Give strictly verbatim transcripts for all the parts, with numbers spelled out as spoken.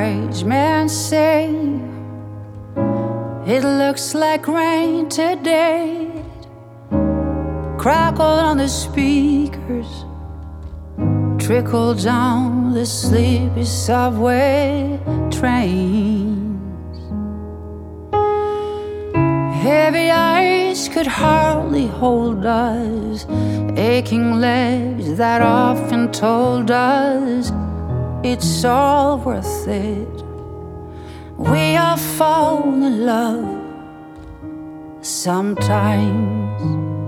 Wise men say it looks like rain today. Crackle on the speakers, trickle down the sleepy subway trains. Heavy eyes could hardly hold us, aching legs that often told us it's all worth it. We all fall in love sometimes.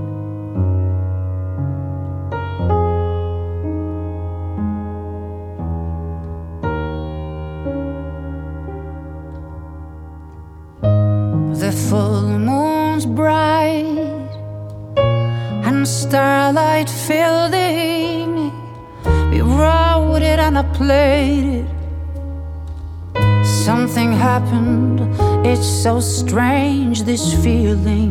The full moon's bright and starlight filled the evening. We wrote it and I played it. Something happened, it's so strange, this feeling.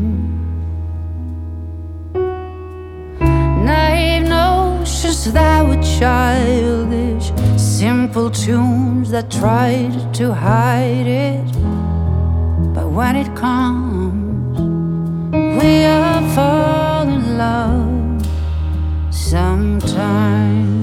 Naive notions that were childish, simple tunes that tried to hide it. But when it comes, we all fall in love sometimes.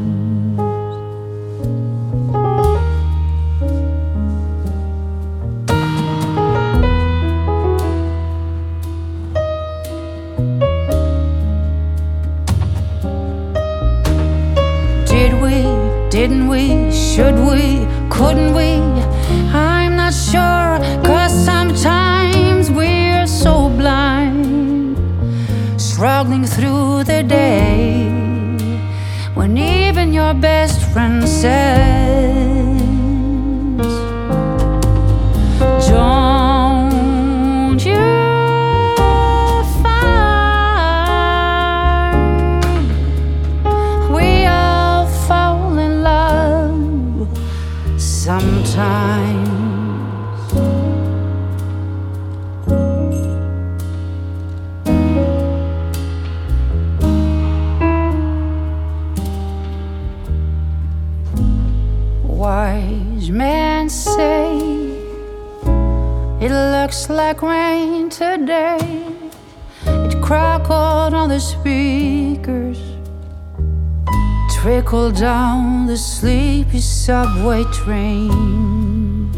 Did we, didn't we, should we, couldn't we? I'm not sure, 'cause sometimes we're so blind, struggling through the day, when even your best friend says, don't you find we all fall in love sometimes? Wise men say it looks like rain today. It crackled on the speakers, trickled down the sleepy subway trains.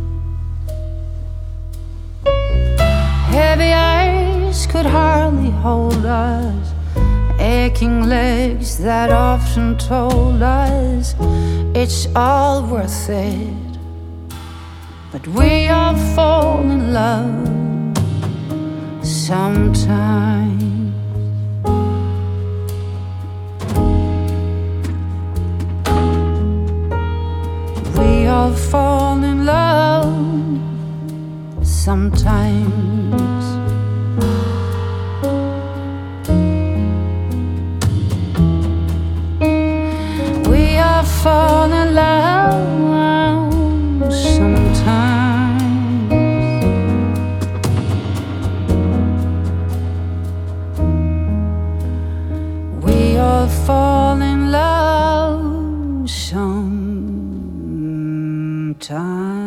Heavy eyes could hardly hold us, aching legs that often told us it's all worth it. But we all fall in love sometimes. We all fall in love sometimes. We all fall in love sometimes. We all fall in love sometimes.